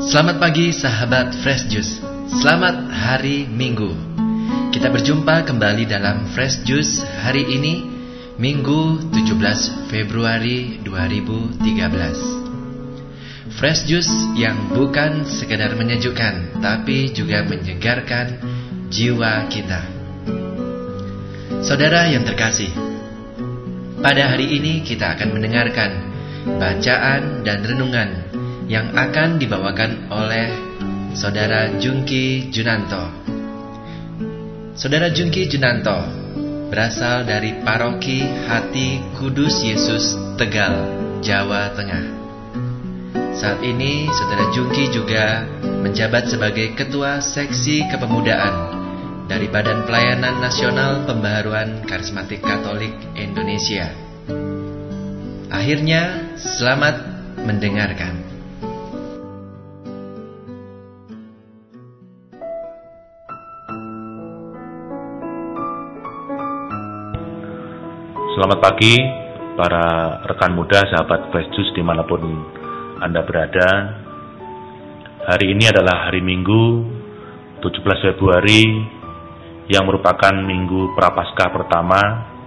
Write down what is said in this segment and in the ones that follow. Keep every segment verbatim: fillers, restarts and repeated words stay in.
Selamat pagi sahabat Fresh Juice. Selamat hari Minggu. Kita berjumpa kembali dalam Fresh Juice hari ini, Minggu tujuh belas Februari dua ribu tiga belas. Fresh Juice yang bukan sekedar menyejukkan, tapi juga menyegarkan jiwa kita. Saudara yang terkasih, pada hari ini kita akan mendengarkan bacaan dan renungan yang akan dibawakan oleh Saudara Jungki Junanto. Saudara Jungki Junanto berasal dari Paroki Hati Kudus Yesus Tegal, Jawa Tengah. Saat ini Saudara Jungki juga menjabat sebagai Ketua Seksi Kepemudaan dari Badan Pelayanan Nasional Pembaharuan Karismatik Katolik Indonesia. Akhirnya, selamat mendengarkan. Selamat pagi para rekan muda, sahabat Fresh Juice dimanapun Anda berada. Hari ini adalah hari Minggu tujuh belas Februari yang merupakan Minggu Prapaskah pertama.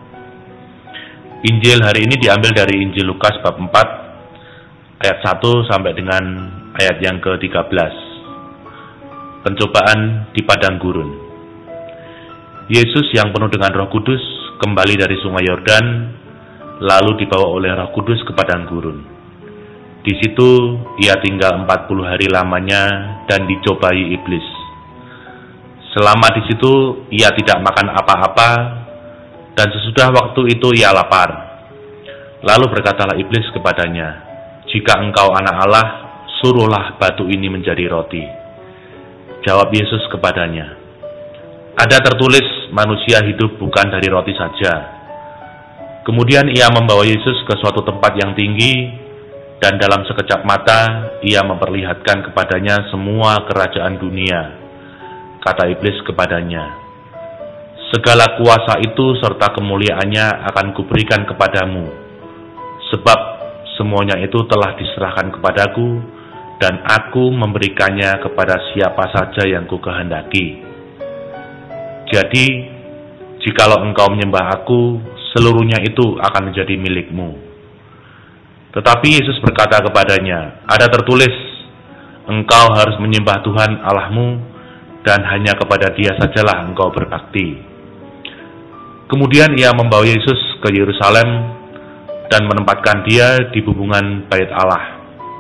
Injil hari ini diambil dari Injil Lukas bab empat ayat satu sampai dengan ayat yang ke tiga belas. Pencobaan di padang gurun. Yesus yang penuh dengan Roh Kudus kembali dari sungai Yordan, lalu dibawa oleh Roh Kudus ke padang gurun. Di situ ia tinggal empat puluh hari lamanya dan dicobai iblis. Selama di situ ia tidak makan apa-apa, dan sesudah waktu itu ia lapar. Lalu berkatalah iblis kepadanya, "Jika engkau anak Allah, suruhlah batu ini menjadi roti." Jawab Yesus kepadanya, "Ada tertulis, manusia hidup bukan dari roti saja." Kemudian ia membawa Yesus ke suatu tempat yang tinggi, dan dalam sekejap mata ia memperlihatkan kepadanya semua kerajaan dunia. Kata iblis kepadanya, "Segala kuasa itu serta kemuliaannya akan kuberikan kepadamu, sebab semuanya itu telah diserahkan kepadaku, dan aku memberikannya kepada siapa saja yang kukehendaki. Jadi, jikalau engkau menyembah aku, seluruhnya itu akan menjadi milikmu." Tetapi Yesus berkata kepadanya, "Ada tertulis, engkau harus menyembah Tuhan Allahmu, dan hanya kepada Dia sajalah engkau berbakti." Kemudian ia membawa Yesus ke Yerusalem dan menempatkan Dia di bubungan bait Allah.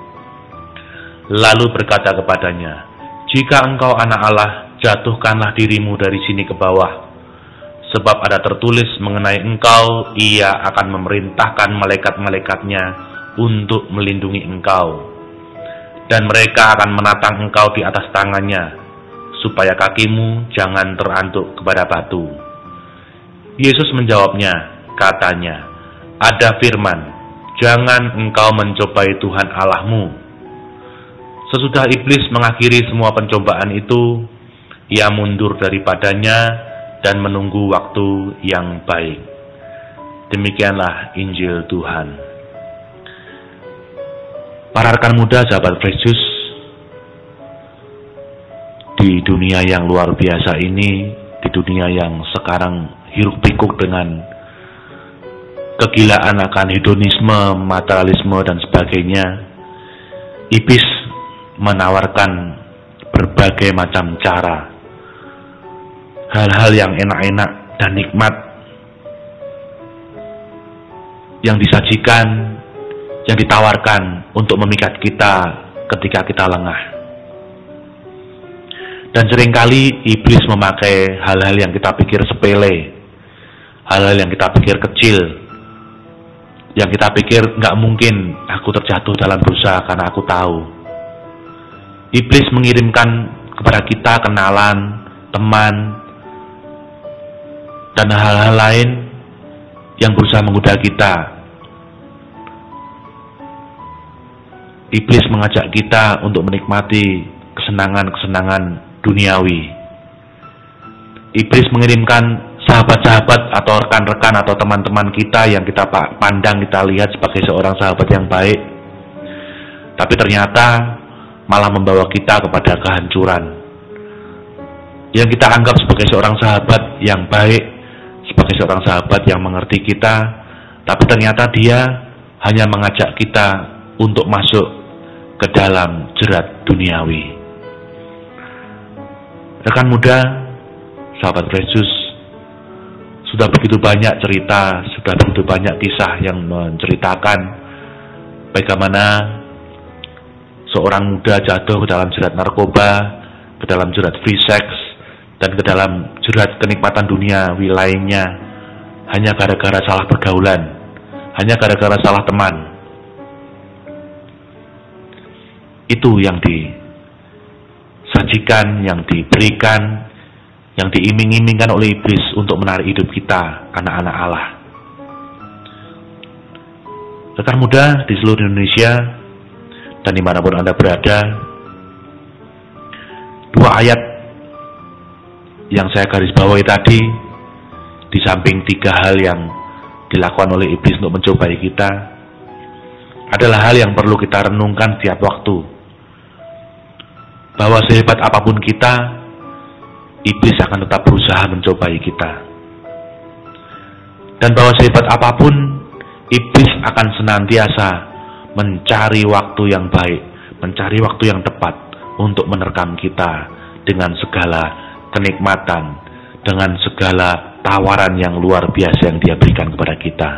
Lalu berkata kepadanya, "Jika engkau anak Allah, jatuhkanlah dirimu dari sini ke bawah, sebab ada tertulis mengenai engkau, ia akan memerintahkan malaikat-malaikatnya untuk melindungi engkau, dan mereka akan menatang engkau di atas tangannya, supaya kakimu jangan terantuk kepada batu." Yesus menjawabnya, katanya, "Ada firman, jangan engkau mencobai Tuhan Allahmu." Sesudah iblis mengakhiri semua pencobaan itu, ia mundur daripadanya dan menunggu waktu yang baik. Demikianlah Injil Tuhan. Para rekan muda, sahabat Fresh Juice, di dunia yang luar biasa ini, di dunia yang sekarang hiruk pikuk dengan kegilaan akan hedonisme, materialisme dan sebagainya, iblis menawarkan berbagai macam cara, hal-hal yang enak-enak dan nikmat yang disajikan, yang ditawarkan untuk memikat kita ketika kita lengah. Dan seringkali iblis memakai hal-hal yang kita pikir sepele, hal-hal yang kita pikir kecil, yang kita pikir nggak mungkin aku terjatuh dalam dosa karena aku tahu. Iblis mengirimkan kepada kita kenalan, teman, dan hal-hal lain yang berusaha menggoda kita. Iblis mengajak kita untuk menikmati kesenangan-kesenangan duniawi. Iblis mengirimkan sahabat-sahabat atau rekan-rekan atau teman-teman kita yang kita pandang, kita lihat sebagai seorang sahabat yang baik, tapi ternyata malah membawa kita kepada kehancuran. Yang kita anggap sebagai seorang sahabat yang baik, sebagai seorang sahabat yang mengerti kita, tapi ternyata dia hanya mengajak kita untuk masuk ke dalam jerat duniawi. Rekan muda, sahabat Yesus, sudah begitu banyak cerita, sudah begitu banyak kisah yang menceritakan bagaimana seorang muda jatuh ke dalam jerat narkoba, ke dalam jerat free sex, dan ke dalam jerat kenikmatan dunia lainnya, hanya gara-gara salah pergaulan, hanya gara-gara salah teman. Itu yang disajikan, yang diberikan, yang diiming-imingkan oleh iblis untuk menarik hidup kita, anak-anak Allah. Rekan muda di seluruh Indonesia dan dimanapun Anda berada, dua ayat yang saya garis bawahi tadi, di samping tiga hal yang dilakukan oleh iblis untuk mencobai kita, adalah hal yang perlu kita renungkan setiap waktu. Bahwa sehebat apapun kita, iblis akan tetap berusaha mencobai kita. Dan bahwa sehebat apapun, iblis akan senantiasa mencari waktu yang baik, mencari waktu yang tepat untuk menerkam kita dengan segala kenikmatan, dengan segala tawaran yang luar biasa yang dia berikan kepada kita.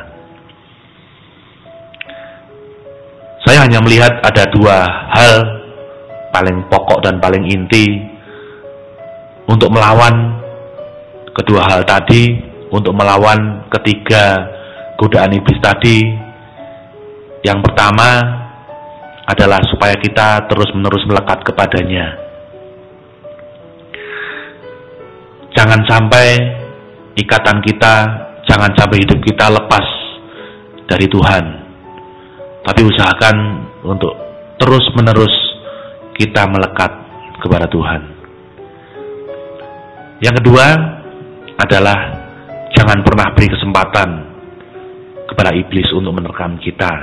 Saya hanya melihat ada dua hal paling pokok dan paling inti untuk melawan kedua hal tadi, untuk melawan ketiga godaan iblis tadi. Yang pertama adalah supaya kita terus-menerus melekat kepadanya. Jangan sampai ikatan kita, jangan sampai hidup kita lepas dari Tuhan. Tapi usahakan untuk terus-menerus kita melekat kepada Tuhan. Yang kedua adalah jangan pernah beri kesempatan kepada iblis untuk menerkam kita.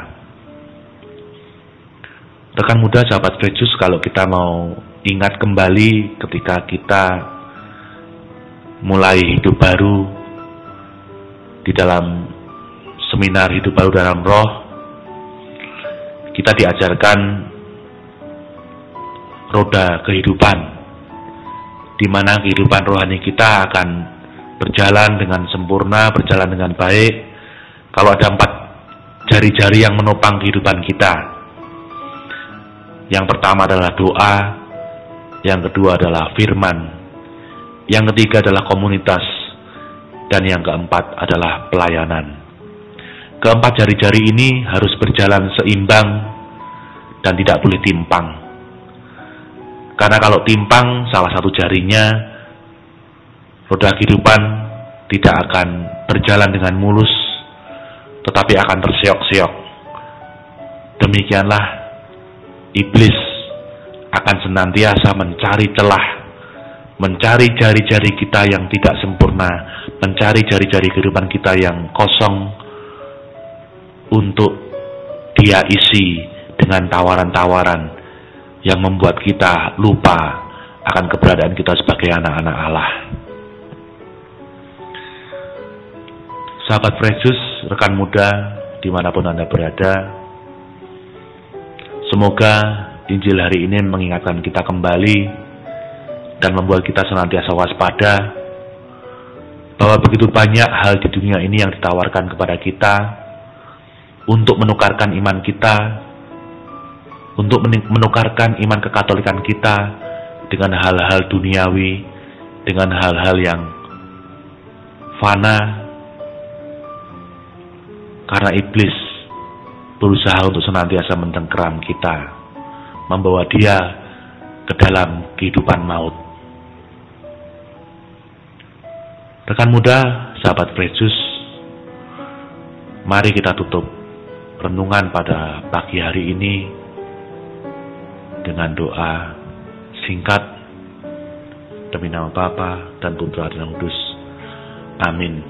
Rekan muda, sahabat Yesus, kalau kita mau ingat kembali ketika kita mulai hidup baru di dalam seminar hidup baru dalam roh, kita diajarkan roda kehidupan, di mana kehidupan rohani kita akan berjalan dengan sempurna, berjalan dengan baik kalau ada empat jari-jari yang menopang kehidupan kita. Yang pertama adalah doa, yang kedua adalah firman, yang ketiga adalah komunitas, dan yang keempat adalah pelayanan. Keempat jari-jari ini harus berjalan seimbang dan tidak boleh timpang. Karena kalau timpang salah satu jarinya, roda kehidupan tidak akan berjalan dengan mulus, tetapi akan terseok-seok. Demikianlah iblis akan senantiasa mencari celah, mencari jari-jari kita yang tidak sempurna, mencari jari-jari kehidupan kita yang kosong untuk dia isi dengan tawaran-tawaran yang membuat kita lupa akan keberadaan kita sebagai anak-anak Allah. Sahabat Yesus, rekan muda dimanapun Anda berada, semoga Injil hari ini mengingatkan kita kembali dan membuat kita senantiasa waspada bahwa begitu banyak hal di dunia ini yang ditawarkan kepada kita untuk menukarkan iman kita, untuk menukarkan iman kekatolikan kita dengan hal-hal duniawi, dengan hal-hal yang fana, karena iblis berusaha untuk senantiasa mentengkeram kita, membawa dia ke dalam kehidupan maut. Rekan muda, sahabat Yesus, mari kita tutup renungan pada pagi hari ini dengan doa singkat demi nama Bapa dan Putra dan Roh Kudus. Amin.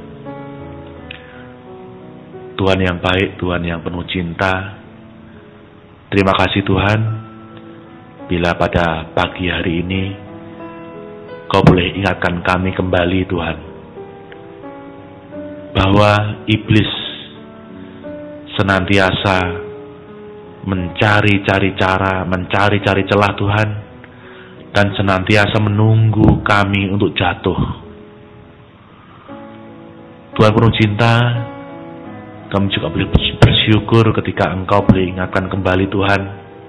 Tuhan yang baik, Tuhan yang penuh cinta, terima kasih Tuhan bila pada pagi hari ini Kau boleh ingatkan kami kembali Tuhan, bahwa iblis senantiasa mencari-cari cara, mencari-cari celah Tuhan, dan senantiasa menunggu kami untuk jatuh. Tuhan penuh cinta, kami juga boleh bersyukur ketika Engkau boleh ingatkan kembali Tuhan,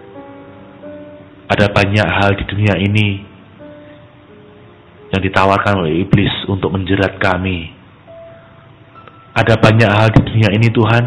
ada banyak hal di dunia ini yang ditawarkan oleh iblis untuk menjerat kami. Ada banyak hal di dunia ini Tuhan,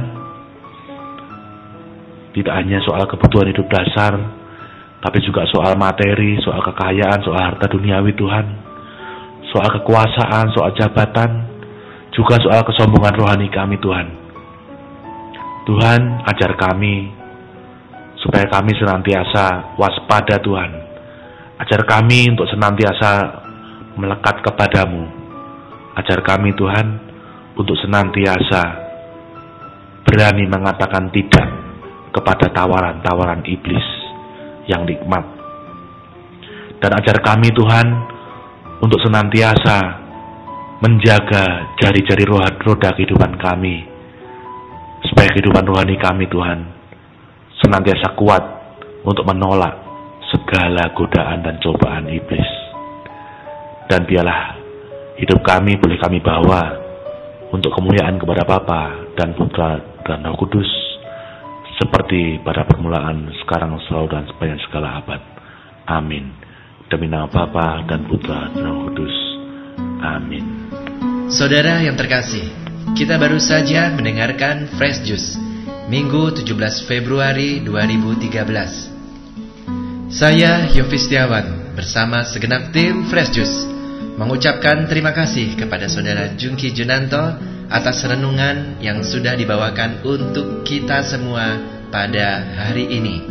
tidak hanya soal kebutuhan hidup dasar, tapi juga soal materi, soal kekayaan, soal harta duniawi Tuhan, soal kekuasaan, soal jabatan, juga soal kesombongan rohani kami Tuhan. Tuhan, ajar kami supaya kami senantiasa waspada Tuhan. Ajar kami untuk senantiasa melekat kepadamu. Ajar kami Tuhan untuk senantiasa berani mengatakan tidak kepada tawaran-tawaran iblis yang nikmat. Dan ajar kami Tuhan untuk senantiasa menjaga jari-jari roda kehidupan kami, supaya kehidupan rohani kami Tuhan senantiasa kuat untuk menolak segala godaan dan cobaan iblis. Dan biarlah hidup kami boleh kami bawa untuk kemuliaan kepada Bapa dan Putra dan Roh Kudus, seperti pada permulaan, sekarang, selalu, dan sepanjang segala abad. Amin. Demi nama Bapa dan Putra dan Roh Kudus. Amin. Saudara yang terkasih, kita baru saja mendengarkan Fresh Juice Minggu tujuh belas Februari dua ribu tiga belas. Saya Yofi Setiawan bersama segenap tim Fresh Juice mengucapkan terima kasih kepada Saudara Jungki Junanto atas renungan yang sudah dibawakan untuk kita semua pada hari ini.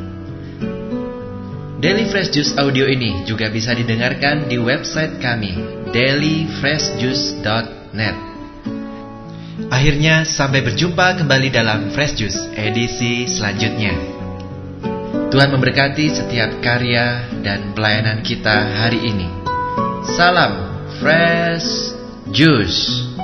Daily Fresh Juice audio ini juga bisa didengarkan di website kami, daily fresh juice dot net. Akhirnya sampai berjumpa kembali dalam Fresh Juice edisi selanjutnya. Tuhan memberkati setiap karya dan pelayanan kita hari ini. Salam Fresh Juice.